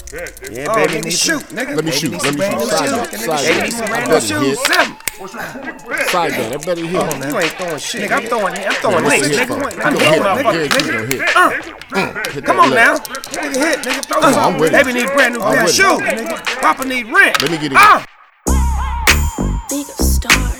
Yeah, baby, need shoot, nigga. Let me shoot. Side Brand shoes. Side gun. That better hit. You ain't throwing shit. Nigga, I'm throwing licks, nigga. Come on now. Nigga hit, nigga. Throw something. Baby need a brand new pair of shoes, nigga. Papa need rent. Let me get it. League of Stars.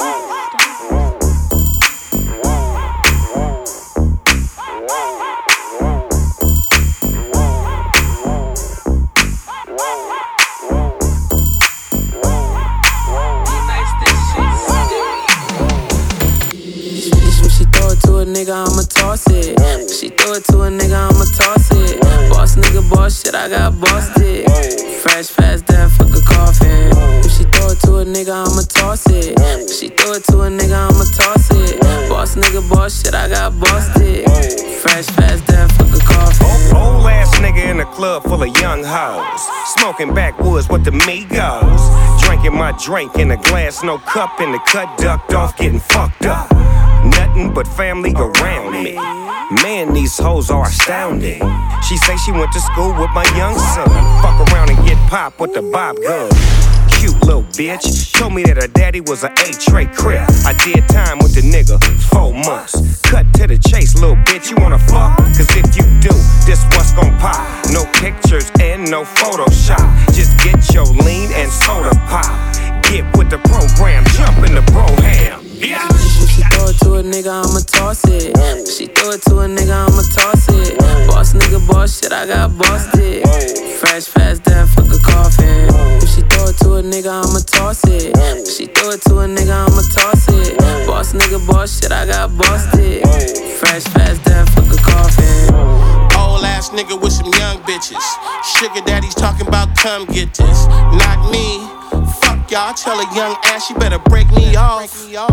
Nigga, I'ma toss it. She throw it to a nigga, I'ma toss it. Boss nigga, boss shit, I got busted. Fresh, fast, death, fuck a coffin. If she throw it to a nigga, I'ma toss it. If she throw it to a nigga, I'ma toss it. Boss nigga, boss shit, I got busted. Fresh, fast, death, fuck a coffin. Old ass nigga in a club full of young hoes. Smoking backwoods with the Migos. Drinking my drink in a glass, no cup in the cut, ducked off, getting fucked up. Nothing but family around me. Man, these hoes are astounding. She say she went to school with my young son. Fuck around and get popped with the bob gun. Cute little bitch. Told me that her daddy was an 8-tray crip. I did time with the nigga, 4 months. Cut to the chase, little bitch, you wanna fuck? Cause if you do, this what's gon' pop. No pictures and no Photoshop. Just get your lean and soda pop. Get with the program, jump in the bro-ham. Yeah. If she throw it to a nigga, I'ma toss it. If she throw it to a nigga, I'ma toss it. Boss nigga, boss shit, I got busted. Fresh, fast, death, fuck a coffin. If she throw it to a nigga, I'ma toss it. If she throw it to a nigga, I'ma toss it. Boss nigga, boss shit, I got busted. Fresh, fast, death, fuck a coffin. Old ass nigga with some young bitches. Sugar daddy's talking about come get this. Not me. Fuck y'all, tell a young ass you better break me off.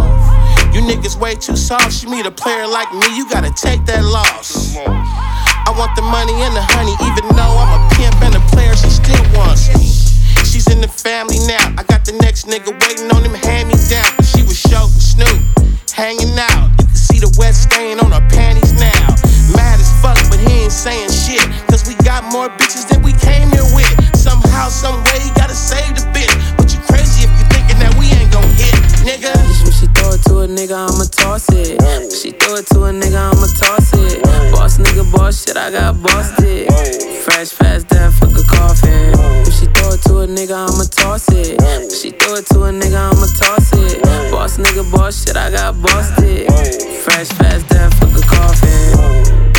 You niggas way too soft. She meet a player like me, you gotta take that loss. I want the money and the honey, even though I'm a pimp and a player, she still wants me. She's in the family now. I got the next nigga waiting on him hand me down. But she was short and Snoop, hanging out. You can see the wet stain on her panties now. Mad as fuck, but he ain't saying shit. Cause we got more bitches than we came here with. Somehow, some way, gotta save the bitch. But you crazy if you thinking that we ain't gon' hit, nigga. If she throw it to a nigga, I'ma toss it. If she throw it to a nigga, I'ma toss it. Boss nigga, boss shit, I got busted. Fresh, fast, death, fuck a coffin. If she throw it to a nigga, I'ma toss it. If she throw it to a nigga, I'ma toss it. Boss nigga, boss shit, I got busted. Fresh, fast, death, fuck a coffin.